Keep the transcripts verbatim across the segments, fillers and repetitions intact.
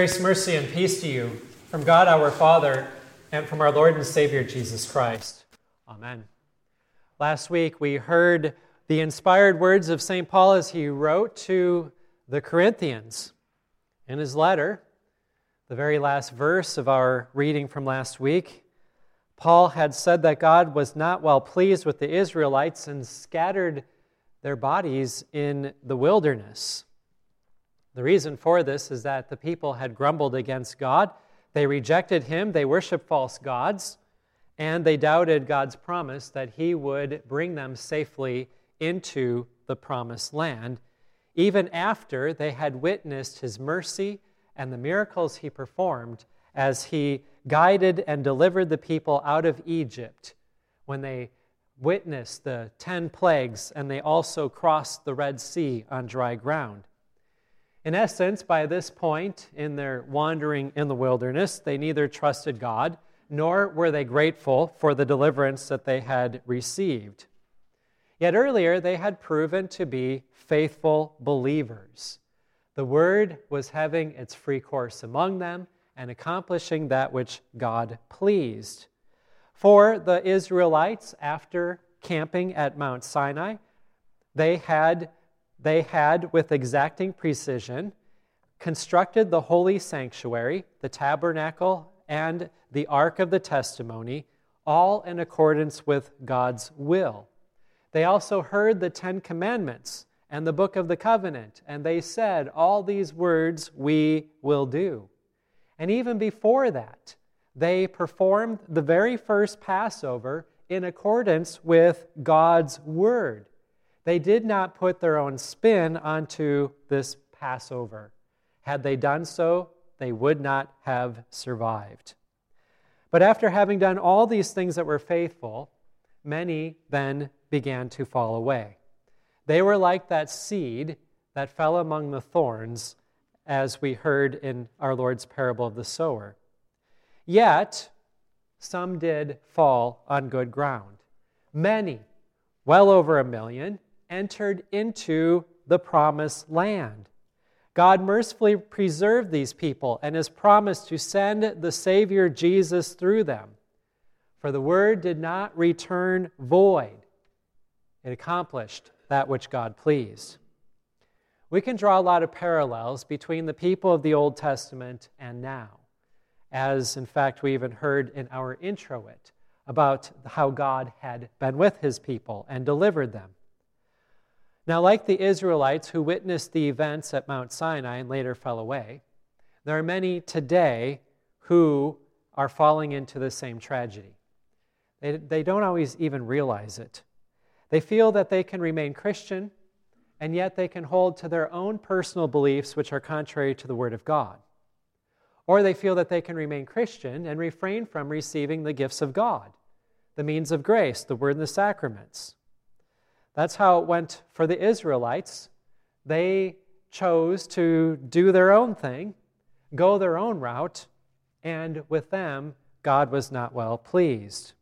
Grace, mercy, and peace to you from God our Father and from our Lord and Savior Jesus Christ. Amen. Last week we heard the inspired words of Saint Paul as he wrote to the Corinthians. In his letter, the very last verse of our reading from last week, Paul had said that God was not well pleased with the Israelites and scattered their bodies in the wilderness. The reason for this is that the people had grumbled against God. They rejected Him, they worshiped false gods, and they doubted God's promise that He would bring them safely into the promised land, even after they had witnessed His mercy and the miracles He performed as He guided and delivered the people out of Egypt when they witnessed the ten plagues and they also crossed the Red Sea on dry ground. In essence, by this point in their wandering in the wilderness, they neither trusted God nor were they grateful for the deliverance that they had received. Yet earlier, they had proven to be faithful believers. The Word was having its free course among them and accomplishing that which God pleased. For the Israelites, after camping at Mount Sinai, they had They had, with exacting precision, constructed the holy sanctuary, the tabernacle, and the Ark of the Testimony, all in accordance with God's will. They also heard the Ten Commandments and the Book of the Covenant, and they said, all these words we will do. And even before that, they performed the very first Passover in accordance with God's word. They did not put their own spin onto this Passover. Had they done so, they would not have survived. But after having done all these things that were faithful, many then began to fall away. They were like that seed that fell among the thorns, as we heard in our Lord's parable of the sower. Yet, some did fall on good ground. Many, well over a million, entered into the promised land. God mercifully preserved these people and has promised to send the Savior Jesus through them. For the word did not return void. It accomplished that which God pleased. We can draw a lot of parallels between the people of the Old Testament and now, as in fact we even heard in our introit about how God had been with His people and delivered them. Now, like the Israelites who witnessed the events at Mount Sinai and later fell away, there are many today who are falling into the same tragedy. They, they don't always even realize it. They feel that they can remain Christian, and yet they can hold to their own personal beliefs which are contrary to the Word of God. Or they feel that they can remain Christian and refrain from receiving the gifts of God, the means of grace, the Word and the sacraments. That's how it went for the Israelites. They chose to do their own thing, go their own route, and with them, God was not well pleased.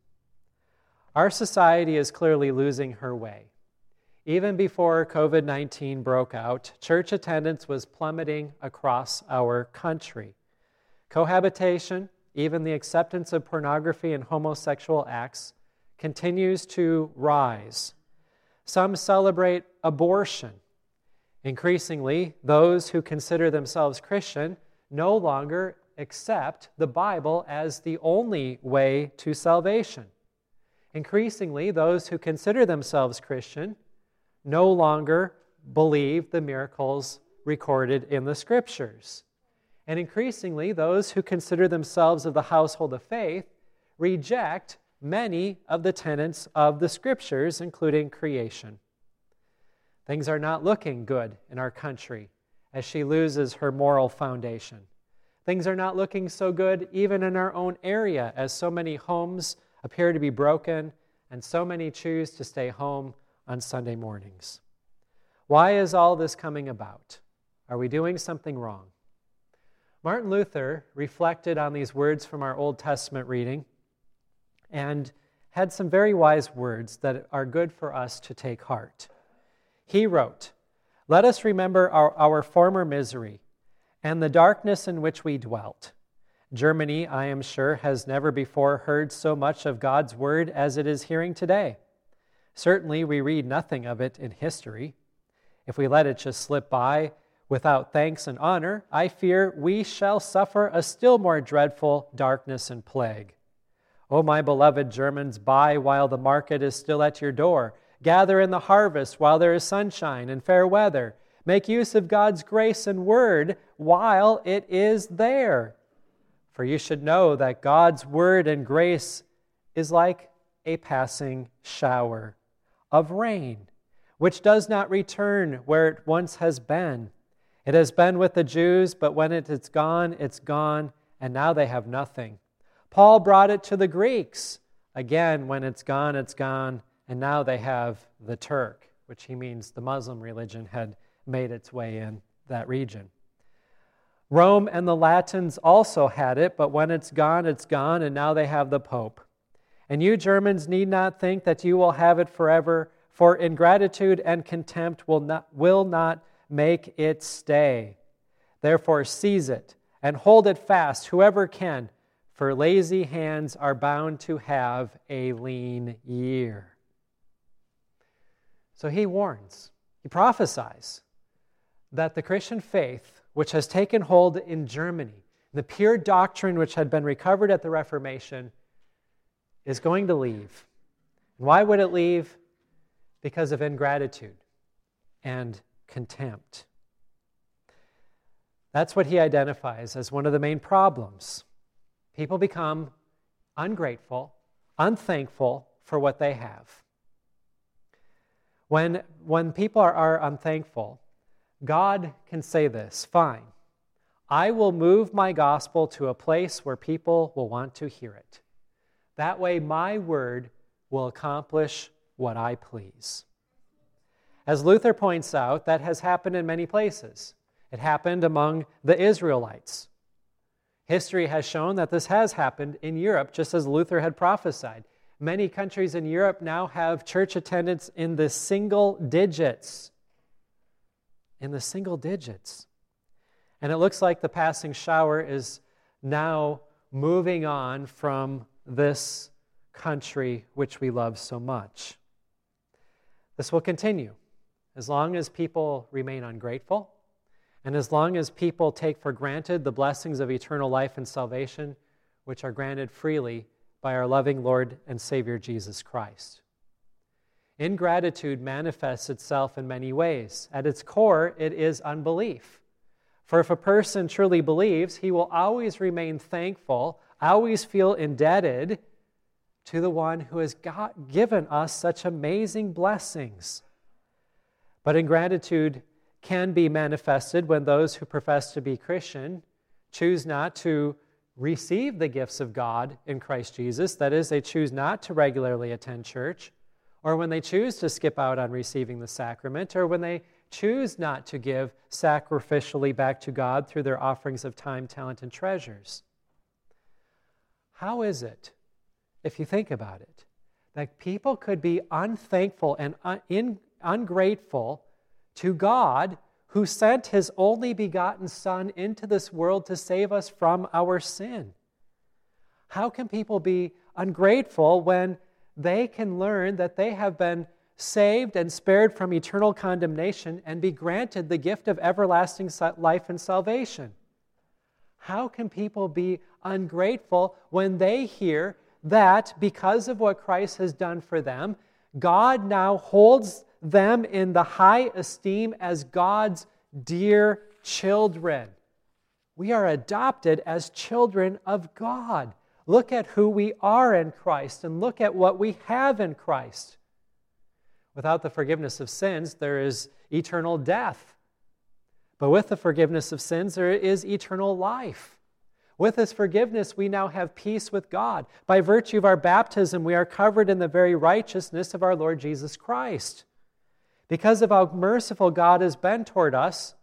Our society is clearly losing her way. Even before covid nineteen broke out, church attendance was plummeting across our country. Cohabitation, even the acceptance of pornography and homosexual acts, continues to rise. Some celebrate abortion. Increasingly, those who consider themselves Christian no longer accept the Bible as the only way to salvation. Increasingly, those who consider themselves Christian no longer believe the miracles recorded in the Scriptures. And increasingly, those who consider themselves of the household of faith reject many of the tenets of the Scriptures, including creation. Things are not looking good in our country as she loses her moral foundation. Things are not looking so good even in our own area as so many homes appear to be broken and so many choose to stay home on Sunday mornings. Why is all this coming about? Are we doing something wrong? Martin Luther reflected on these words from our Old Testament reading and had some very wise words that are good for us to take heart. He wrote, "Let us remember our, our former misery and the darkness in which we dwelt. Germany, I am sure, has never before heard so much of God's word as it is hearing today. Certainly, we read nothing of it in history. If we let it just slip by without thanks and honor, I fear we shall suffer a still more dreadful darkness and plague. O my beloved Germans, buy while the market is still at your door. Gather in the harvest while there is sunshine and fair weather. Make use of God's grace and word while it is there. For you should know that God's word and grace is like a passing shower of rain, which does not return where it once has been. It has been with the Jews, but when it is gone, it's gone, and now they have nothing. Paul brought it to the Greeks. Again, when it's gone, it's gone, and now they have the Turk, which he means the Muslim religion had made its way in that region. Rome and the Latins also had it, but when it's gone, it's gone, and now they have the Pope. And you Germans need not think that you will have it forever, for ingratitude and contempt will not, will not make it stay. Therefore seize it and hold it fast, whoever can, for lazy hands are bound to have a lean year. So he warns, he prophesies that the Christian faith, which has taken hold in Germany, the pure doctrine which had been recovered at the Reformation, is going to leave. And why would it leave? Because of ingratitude and contempt. That's what he identifies as one of the main problems. People become ungrateful, unthankful for what they have. When, when people are, are unthankful, God can say this, fine, I will move my gospel to a place where people will want to hear it. That way my word will accomplish what I please. As Luther points out, that has happened in many places. It happened among the Israelites. History has shown that this has happened in Europe, just as Luther had prophesied. Many countries in Europe now have church attendance in the single digits. In the single digits. And it looks like the passing shower is now moving on from this country which we love so much. This will continue as long as people remain ungrateful and as long as people take for granted the blessings of eternal life and salvation which are granted freely by our loving Lord and Savior Jesus Christ. Ingratitude manifests itself in many ways. At its core, it is unbelief. For if a person truly believes, he will always remain thankful, always feel indebted to the one who has got, given us such amazing blessings. But ingratitude can be manifested when those who profess to be Christian choose not to receive the gifts of God in Christ Jesus. That is, they choose not to regularly attend church, or when they choose to skip out on receiving the sacrament, or when they choose not to give sacrificially back to God through their offerings of time, talent, and treasures. How is it, if you think about it, that people could be unthankful and un- in, ungrateful to God who sent his only begotten Son into this world to save us from our sin? How can people be ungrateful when they can learn that they have been saved and spared from eternal condemnation and be granted the gift of everlasting life and salvation? How can people be ungrateful when they hear that because of what Christ has done for them, God now holds them in the high esteem as God's dear children? We are adopted as children of God. Look at who we are in Christ and look at what we have in Christ. Without the forgiveness of sins, there is eternal death. But with the forgiveness of sins, there is eternal life. With this forgiveness, we now have peace with God. By virtue of our baptism, we are covered in the very righteousness of our Lord Jesus Christ. Because of how merciful God has been toward us,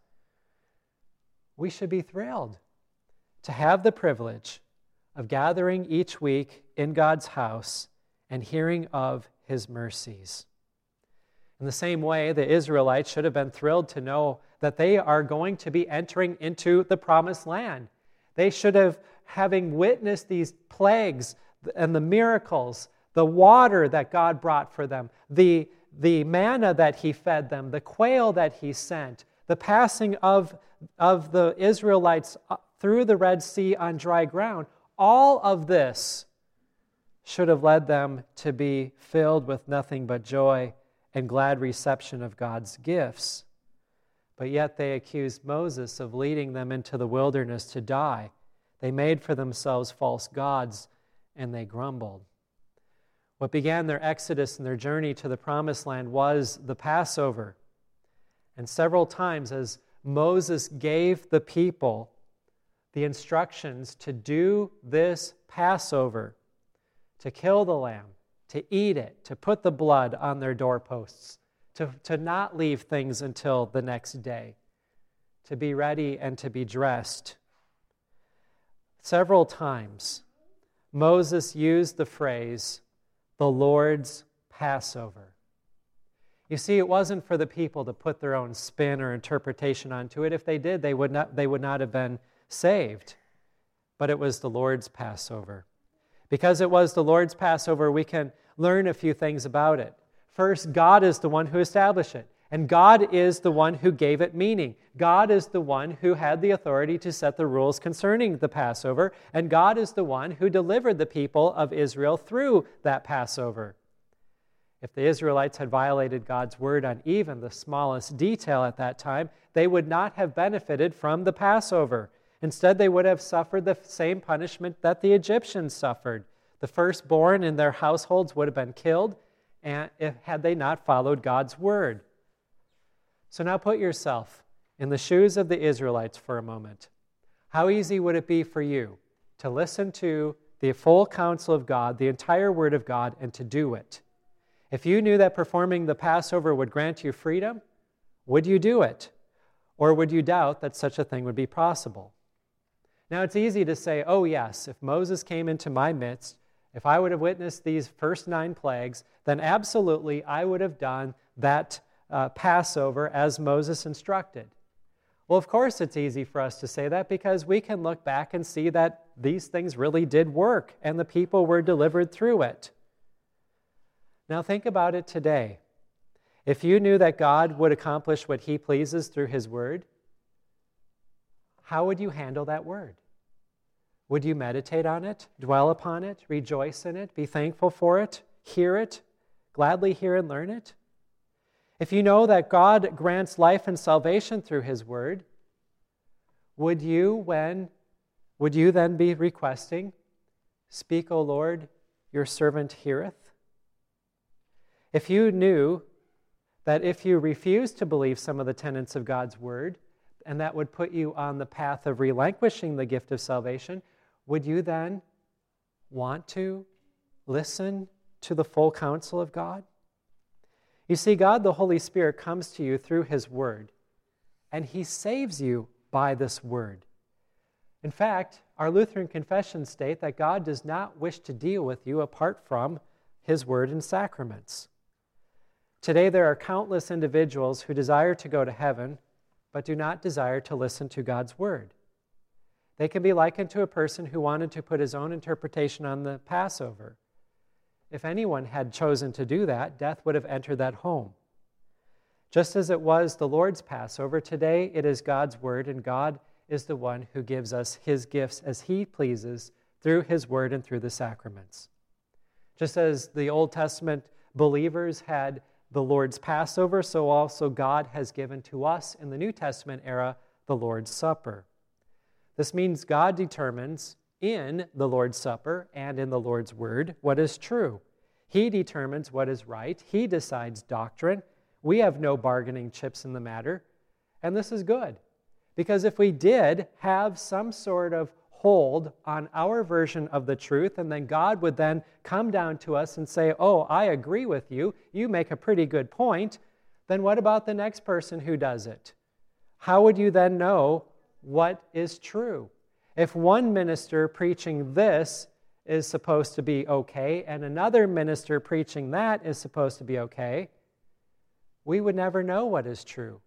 we should be thrilled to have the privilege of gathering each week in God's house and hearing of his mercies. In the same way, the Israelites should have been thrilled to know that they are going to be entering into the promised land. They should have, having witnessed these plagues and the miracles, the water that God brought for them, the, the manna that he fed them, the quail that he sent, the passing of, of the Israelites through the Red Sea on dry ground, all of this should have led them to be filled with nothing but joy and glad reception of God's gifts. But yet they accused Moses of leading them into the wilderness to die. They made for themselves false gods, and they grumbled. What began their exodus and their journey to the promised land was the Passover. And several times as Moses gave the people the instructions to do this Passover, to kill the lamb, to eat it, to put the blood on their doorposts, to, to not leave things until the next day, to be ready and to be dressed. Several times, Moses used the phrase, the Lord's Passover. You see, it wasn't for the people to put their own spin or interpretation onto it. If they did, they would not, they would not have been saved. But it was the Lord's Passover. Because it was the Lord's Passover, we can learn a few things about it. First, God is the one who established it, and God is the one who gave it meaning. God is the one who had the authority to set the rules concerning the Passover, and God is the one who delivered the people of Israel through that Passover. If the Israelites had violated God's word on even the smallest detail at that time, they would not have benefited from the Passover. Instead, they would have suffered the same punishment that the Egyptians suffered. The firstborn in their households would have been killed and if, had they not followed God's word. So now put yourself in the shoes of the Israelites for a moment. How easy would it be for you to listen to the full counsel of God, the entire word of God, and to do it? If you knew that performing the Passover would grant you freedom, would you do it? Or would you doubt that such a thing would be possible? Now, it's easy to say, oh yes, if Moses came into my midst, if I would have witnessed these first nine plagues, then absolutely I would have done that uh, Passover as Moses instructed. Well, of course it's easy for us to say that because we can look back and see that these things really did work and the people were delivered through it. Now think about it today. If you knew that God would accomplish what he pleases through his word, how would you handle that word? Would you meditate on it, dwell upon it, rejoice in it, be thankful for it, hear it, gladly hear and learn it? If you know that God grants life and salvation through his word, would you when would you then be requesting, "Speak, O Lord, your servant heareth"? If you knew that if you refused to believe some of the tenets of God's word, and that would put you on the path of relinquishing the gift of salvation, would you then want to listen to the full counsel of God? You see, God, the Holy Spirit, comes to you through his word, and he saves you by this word. In fact, our Lutheran confessions state that God does not wish to deal with you apart from his word and sacraments. Today, there are countless individuals who desire to go to heaven, but do not desire to listen to God's word. They can be likened to a person who wanted to put his own interpretation on the Passover. If anyone had chosen to do that, death would have entered that home. Just as it was the Lord's Passover, today it is God's word, and God is the one who gives us his gifts as he pleases through his word and through the sacraments. Just as the Old Testament believers had the Lord's Passover, so also God has given to us in the New Testament era the Lord's Supper. This means God determines in the Lord's Supper and in the Lord's Word what is true. He determines what is right. He decides doctrine. We have no bargaining chips in the matter. And this is good, because if we did have some sort of hold on our version of the truth, and then God would then come down to us and say, oh, I agree with you, you make a pretty good point, then what about the next person who does it? How would you then know what is true? If one minister preaching this is supposed to be okay, and another minister preaching that is supposed to be okay, we would never know what is true.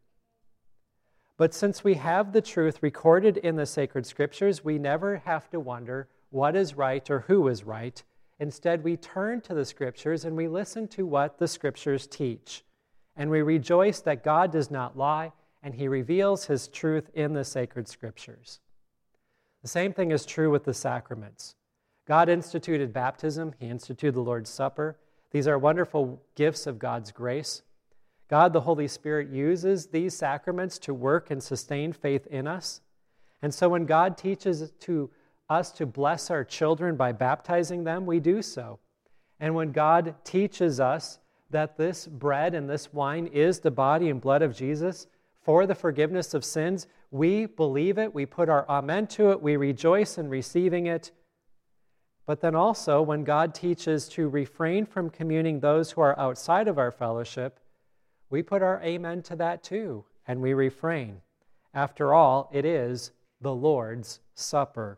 But since we have the truth recorded in the sacred scriptures, we never have to wonder what is right or who is right. Instead, we turn to the scriptures and we listen to what the scriptures teach. And we rejoice that God does not lie, and he reveals his truth in the sacred scriptures. The same thing is true with the sacraments. God instituted baptism. He instituted the Lord's Supper. These are wonderful gifts of God's grace. God, the Holy Spirit, uses these sacraments to work and sustain faith in us. And so when God teaches to us to bless our children by baptizing them, we do so. And when God teaches us that this bread and this wine is the body and blood of Jesus for the forgiveness of sins, we believe it, we put our amen to it, we rejoice in receiving it. But then also, when God teaches to refrain from communing those who are outside of our fellowship, we put our amen to that too, and we refrain. After all, it is the Lord's Supper.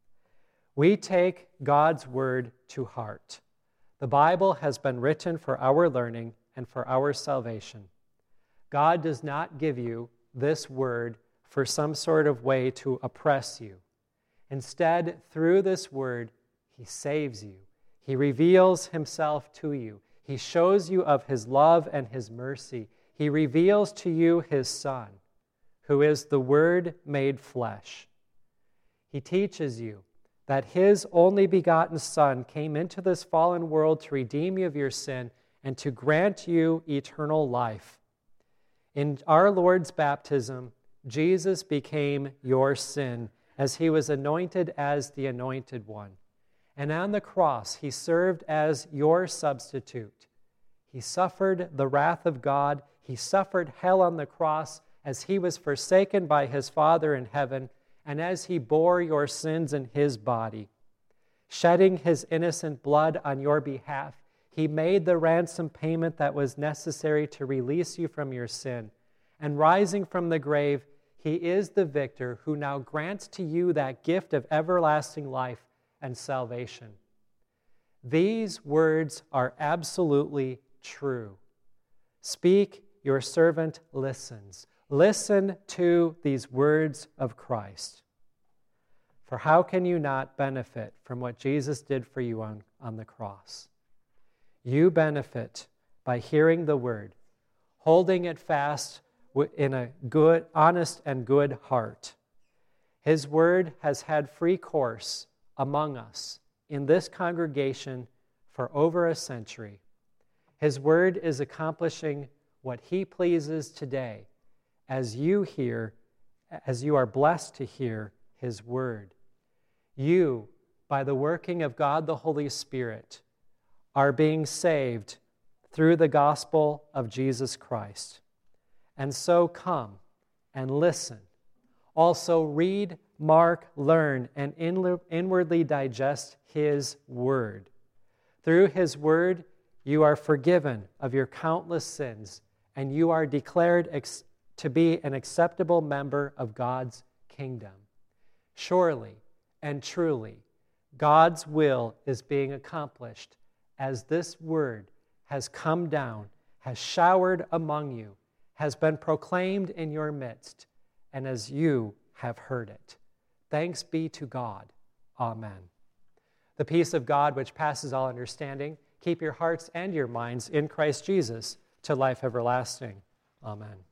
We take God's word to heart. The Bible has been written for our learning and for our salvation. God does not give you this word for some sort of way to oppress you. Instead, through this word, he saves you. He reveals himself to you. He shows you of his love and his mercy. He reveals to you his Son, who is the Word made flesh. He teaches you that his only begotten Son came into this fallen world to redeem you of your sin and to grant you eternal life. In our Lord's baptism, Jesus became your sin as he was anointed as the Anointed One. And on the cross, he served as your substitute. He suffered the wrath of God. He suffered hell on the cross as he was forsaken by his Father in heaven and as he bore your sins in his body. Shedding his innocent blood on your behalf, he made the ransom payment that was necessary to release you from your sin. And rising from the grave, he is the victor who now grants to you that gift of everlasting life and salvation. These words are absolutely true. Speak, your servant listens. Listen to these words of Christ. For how can you not benefit from what Jesus did for you on, on the cross? You benefit by hearing the word, holding it fast in a good, honest and good heart. His word has had free course among us in this congregation for over a century. His word is accomplishing what he pleases today as you hear, as you are blessed to hear his word. You, by the working of God the Holy Spirit, are being saved through the gospel of Jesus Christ. And so come and listen. Also read, mark, learn, and inwardly digest his word. Through his word, you are forgiven of your countless sins, and you are declared ex- to be an acceptable member of God's kingdom. Surely and truly, God's will is being accomplished as this word has come down, has showered among you, has been proclaimed in your midst, and as you have heard it. Thanks be to God. Amen. The peace of God, which passes all understanding, keep your hearts and your minds in Christ Jesus to life everlasting. Amen.